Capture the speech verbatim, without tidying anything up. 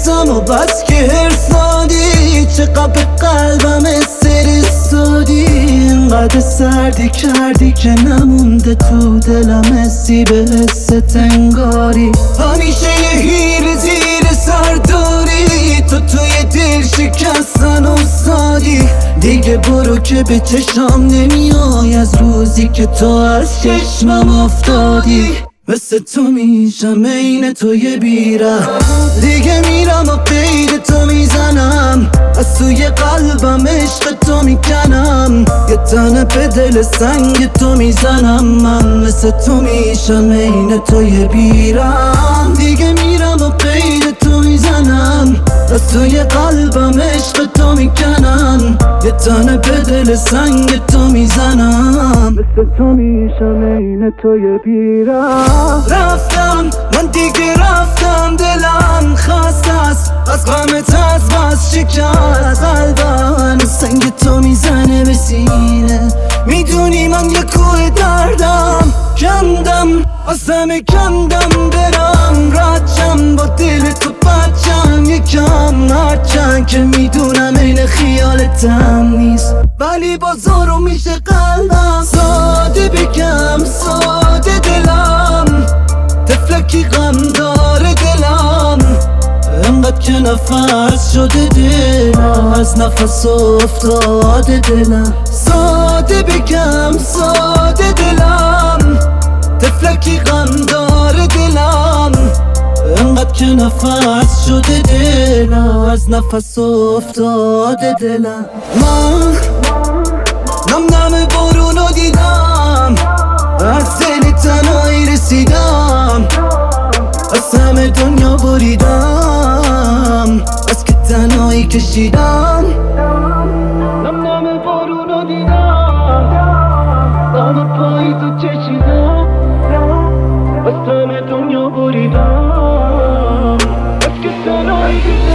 حسم و بس که هرسادی، چقدر به قلبم استرسادی، اینقدر سردی کردی که نمونده تو دلم حسی به حس تنگاری. همیشه یه هیر زیر سر داری، تو توی دل شکستن افتادی. دیگه برو که به چشم نمیای از روزی که تو از چشمم افتادی. مثل تو میشم عین تو یه بیره، دیگه میرم و قید تو میزنم، از توی قلبم عشق تو میکنم، یه تنه به دل سنگ تو میزنم. من مثل تو میشم عین تو یه بیره، دیگه میرم و قید تو میزنم، از توی قلبم عشق تو میکنم، یه تنه به دل سنگ تو میزنم. مثل تو میشم عین تو یه بیره. رفتم من دیگه رفتم، دلم خسته است از غمت، از بس شکست قلبم سنگ تو میزنه به سینه. میدونی من یه کوه دردم، کندم از همه کندم، برم رچم با دل تو بچم یکم، هرچند که میدونم این خیالتم نیست، ولی بازارو میشه قلبم. ساده بگم ساده دلم، تفلکی غم داره دلم، انقدر که نفس شده دلم، از نفس افتاده دلم. ساده بگم ساده دلم، تفلکی غم داره دلم، انقدر که نفس شده دلم، از نفس افتاده دلم. من نم نم بارونو دیدم، از دل تنهایی رسیدم، از همه دنیا بریدم، از که تنهایی کشیدم. نم نم بارونو دیدم، آب پایی تو چشیدم، از همه دنیا بریدم، از که تنهایی کشیدم.